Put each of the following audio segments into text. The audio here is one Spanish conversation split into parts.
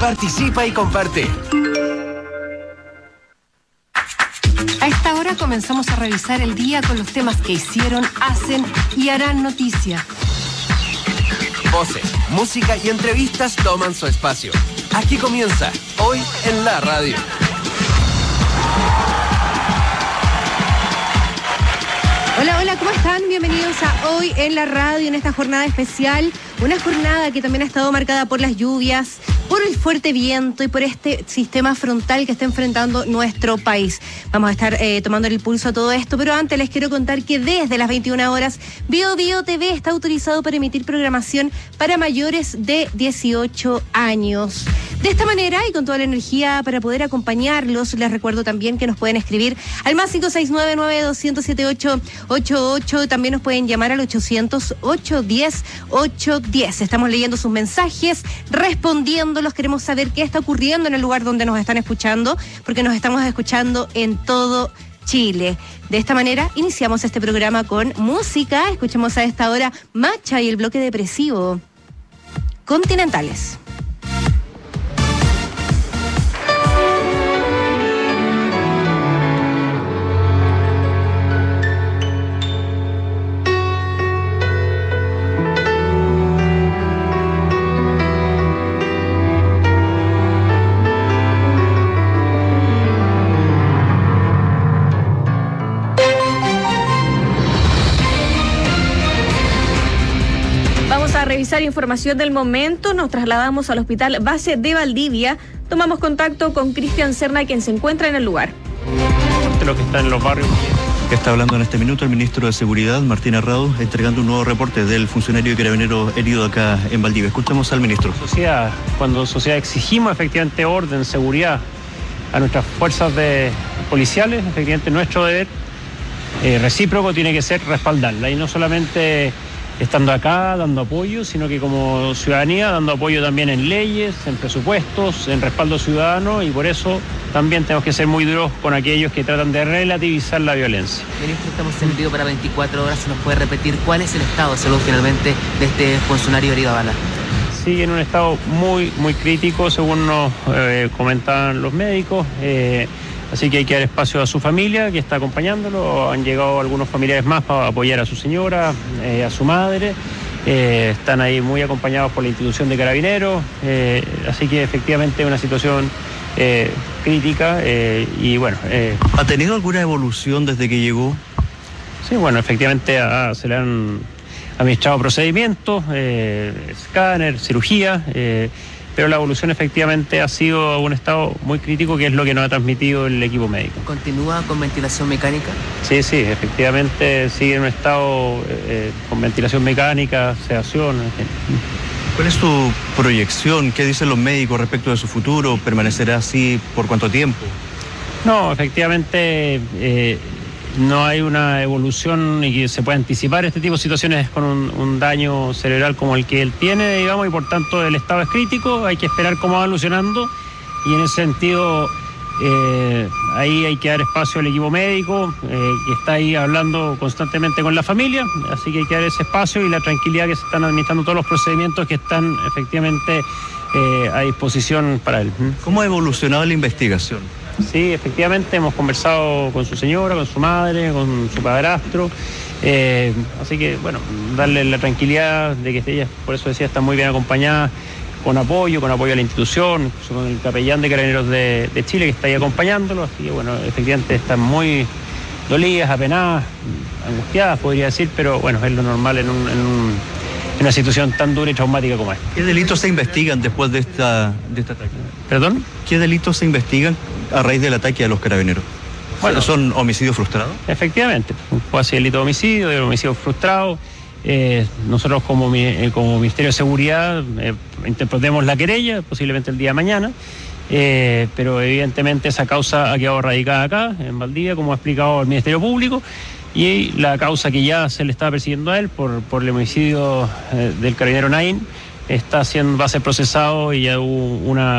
Participa y comparte. A esta hora comenzamos a revisar el día con los temas que hicieron, hacen y harán noticia. Voces, música y entrevistas toman su espacio. Aquí comienza Hoy en la Radio. Hola, hola, ¿cómo están? Bienvenidos a Hoy en la Radio, en esta jornada especial. Una jornada que también ha estado marcada por las lluvias, por el fuerte viento y por este sistema frontal que está enfrentando nuestro país. Vamos a estar tomando el pulso a todo esto, pero antes les quiero contar que desde las 21 horas Bio Bio TV está autorizado para emitir programación para mayores de 18 años. De esta manera y con toda la energía para poder acompañarlos, les recuerdo también que nos pueden escribir al más 569-9200-7888. También nos pueden llamar al 800-810-810. Estamos leyendo sus mensajes, respondiéndolos. Queremos saber qué está ocurriendo en el lugar donde nos están escuchando, porque nos estamos escuchando en todo Chile. De esta manera iniciamos este programa con música. Escuchemos a esta hora Macha y el bloque depresivo. Continentales. Revisar información del momento, nos trasladamos al Hospital Base de Valdivia. Tomamos contacto con Cristian Serna, quien se encuentra en el lugar. Lo que está en los barrios. Que está hablando en este minuto el ministro de Seguridad, Martín Arrado, entregando un nuevo reporte del funcionario carabinero herido acá en Valdivia. Escuchamos al ministro. Cuando sociedad exigimos efectivamente orden, seguridad a nuestras fuerzas policiales, efectivamente nuestro deber recíproco tiene que ser respaldarla, y no solamente estando acá dando apoyo, sino que como ciudadanía dando apoyo también en leyes, en presupuestos, en respaldo ciudadano, y por eso también tenemos que ser muy duros con aquellos que tratan de relativizar la violencia. Ministro, estamos en vivo para 24 horas. ¿Se nos puede repetir cuál es el estado de salud finalmente de este funcionario herido a bala? Sigue en un estado muy, muy crítico, según nos comentaban los médicos. Así que hay que dar espacio a su familia, que está acompañándolo. Han llegado algunos familiares más para apoyar a su señora, a su madre. Están ahí muy acompañados por la institución de Carabineros. Así que efectivamente es una situación crítica. Y bueno. ¿Ha tenido alguna evolución desde que llegó? Sí, bueno, efectivamente se le han administrado procedimientos, escáner, cirugía. Pero la evolución efectivamente ha sido a un estado muy crítico, que es lo que nos ha transmitido el equipo médico. ¿Continúa con ventilación mecánica? Sí, efectivamente sigue en un estado con ventilación mecánica, sedación. ¿Cuál es tu proyección? ¿Qué dicen los médicos respecto de su futuro? ¿Permanecerá así por cuánto tiempo? No, efectivamente no hay una evolución y que se pueda anticipar este tipo de situaciones con un daño cerebral como el que él tiene, digamos, y por tanto el estado es crítico. Hay que esperar cómo va evolucionando, y en ese sentido ahí hay que dar espacio al equipo médico, que está ahí hablando constantemente con la familia, así que hay que dar ese espacio y la tranquilidad que se están administrando todos los procedimientos que están efectivamente a disposición para él. ¿Cómo ha evolucionado la investigación? Sí, efectivamente hemos conversado con su señora, con su madre, con su padrastro, así que bueno, darle la tranquilidad de que ellas, por eso decía, están muy bien acompañadas, con apoyo a la institución, con el capellán de Carabineros de Chile que está ahí acompañándolo, así que bueno, efectivamente están muy dolidas, apenadas, angustiadas podría decir, pero bueno, es lo normal en una situación tan dura y traumática como esta. ¿Qué delitos se investigan después de este ataque? ¿Perdón? ¿Qué delitos se investigan a raíz del ataque a los carabineros? Bueno, ¿son homicidios frustrados? Efectivamente, puede ser delito de homicidio frustrado. Nosotros como Ministerio de Seguridad interpretemos la querella, posiblemente el día de mañana, pero evidentemente esa causa ha quedado radicada acá, en Valdivia, como ha explicado el Ministerio Público, y la causa que ya se le estaba persiguiendo a él por el homicidio del carabinero Nain va a ser procesado, y ya hubo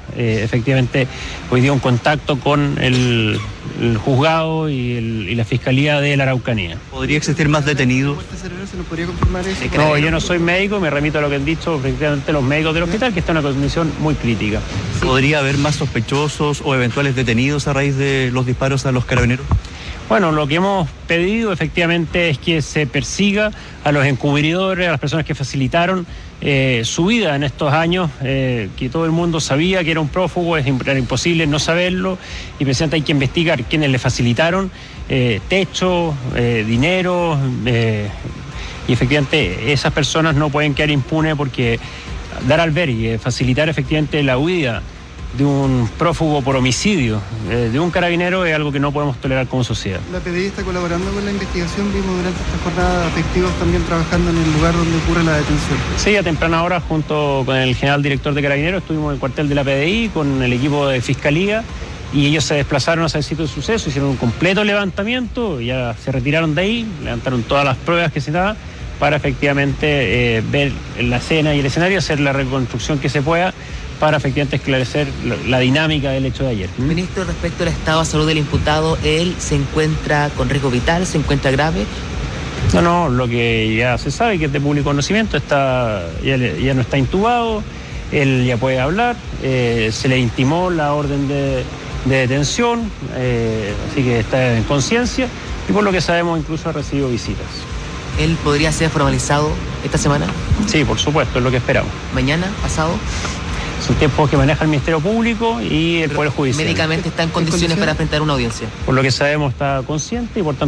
efectivamente hoy día un contacto con el juzgado y la Fiscalía de la Araucanía. ¿Podría existir más detenidos? ¿Se nos podría confirmar eso? No, yo no soy médico, me remito a lo que han dicho efectivamente los médicos del hospital, que está en una condición muy crítica. ¿Podría haber más sospechosos o eventuales detenidos a raíz de los disparos a los carabineros? Bueno, lo que hemos pedido efectivamente es que se persiga a los encubridores, a las personas que facilitaron su vida en estos años, que todo el mundo sabía que era un prófugo, era imposible no saberlo, y precisamente hay que investigar quiénes le facilitaron techo, dinero, y efectivamente esas personas no pueden quedar impunes, porque dar albergue, facilitar efectivamente la huida de un prófugo por homicidio de un carabinero es algo que no podemos tolerar como sociedad. La PDI está colaborando con la investigación, vimos durante esta jornada efectivos también trabajando en el lugar donde ocurre la detención. Sí, a temprana hora, junto con el general director de Carabineros, estuvimos en el cuartel de la PDI con el equipo de Fiscalía, y ellos se desplazaron hacia el sitio de suceso, hicieron un completo levantamiento, ya se retiraron de ahí, levantaron todas las pruebas que se daban para efectivamente ver la escena y el escenario, hacer la reconstrucción que se pueda, para efectivamente esclarecer la dinámica del hecho de ayer. Ministro, respecto al estado de salud del imputado, ¿él se encuentra con riesgo vital, se encuentra grave? No, lo que ya se sabe, que es de público conocimiento, ya no está intubado, él ya puede hablar, se le intimó la orden de detención, así que está en conciencia, y por lo que sabemos incluso ha recibido visitas. ¿Él podría ser formalizado esta semana? Sí, por supuesto, es lo que esperamos. ¿Mañana? ¿Pasado? Son tiempos que maneja el Ministerio Público y el Poder Judicial. ¿Médicamente está en condiciones para enfrentar una audiencia? Por lo que sabemos está consciente y por tanto